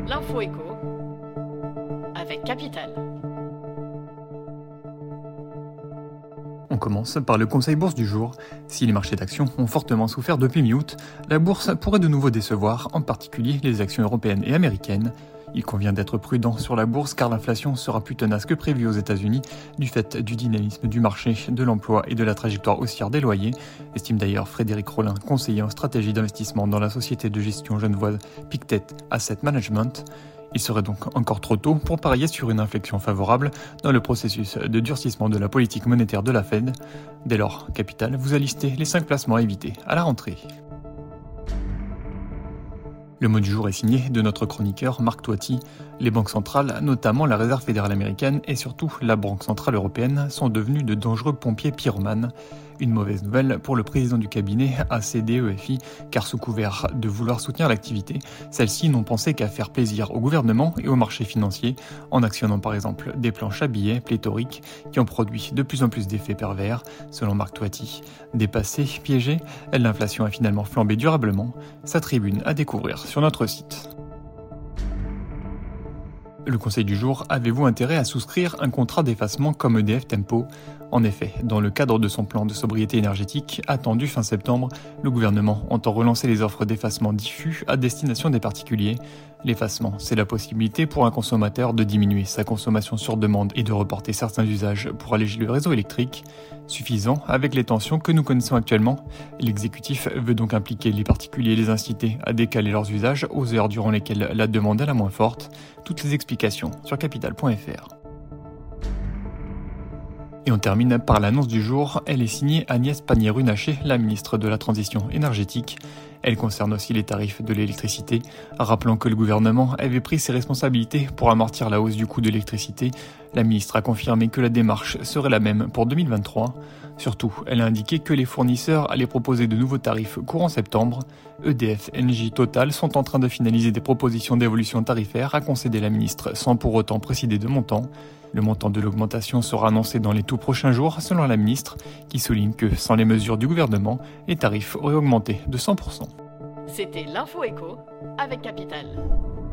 L'info éco avec Capital. On commence par le conseil bourse du jour. Si les marchés d'actions ont fortement souffert depuis mi-août, la bourse pourrait de nouveau décevoir, en particulier les actions européennes et américaines. Il convient d'être prudent sur la bourse car l'inflation sera plus tenace que prévu aux États-Unis du fait du dynamisme du marché, de l'emploi et de la trajectoire haussière des loyers, estime d'ailleurs Frédéric Rollin, conseiller en stratégie d'investissement dans la société de gestion genevoise Pictet Asset Management. Il serait donc encore trop tôt pour parier sur une inflexion favorable dans le processus de durcissement de la politique monétaire de la Fed. Dès lors, Capital vous a listé les 5 placements à éviter à la rentrée. Le mot du jour est signé de notre chroniqueur Marc Toiti. Les banques centrales, notamment la Réserve fédérale américaine et surtout la Banque centrale européenne, sont devenues de dangereux pompiers pyromanes. Une mauvaise nouvelle pour le président du cabinet ACDEFI, car sous couvert de vouloir soutenir l'activité, celles-ci n'ont pensé qu'à faire plaisir au gouvernement et aux marchés financiers, en actionnant par exemple des planches à billets pléthoriques qui ont produit de plus en plus d'effets pervers, selon Marc Toiti. Dépassée, piégée, l'inflation a finalement flambé durablement. Sa tribune à découvrir sur notre site. Le conseil du jour, avez-vous intérêt à souscrire un contrat d'effacement comme EDF Tempo ? En effet, dans le cadre de son plan de sobriété énergétique, attendu fin septembre, le gouvernement entend relancer les offres d'effacement diffus à destination des particuliers. L'effacement, c'est la possibilité pour un consommateur de diminuer sa consommation sur demande et de reporter certains usages pour alléger le réseau électrique. Suffisant avec les tensions que nous connaissons actuellement. L'exécutif veut donc impliquer les particuliers et les inciter à décaler leurs usages aux heures durant lesquelles la demande est la moins forte. Toutes les explications sur capital.fr. Et on termine par l'annonce du jour. Elle est signée Agnès Pannier-Runacher, la ministre de la Transition énergétique. Elle concerne aussi les tarifs de l'électricité, rappelant que le gouvernement avait pris ses responsabilités pour amortir la hausse du coût de l'électricité. La ministre a confirmé que la démarche serait la même pour 2023. Surtout, elle a indiqué que les fournisseurs allaient proposer de nouveaux tarifs courant septembre. EDF, Engie, Total sont en train de finaliser des propositions d'évolution tarifaire à concéder la ministre sans pour autant préciser de montant. Le montant de l'augmentation sera annoncé dans les tout prochains jours, selon la ministre, qui souligne que sans les mesures du gouvernement, les tarifs auraient augmenté de 100%. C'était l'info éco avec Capital.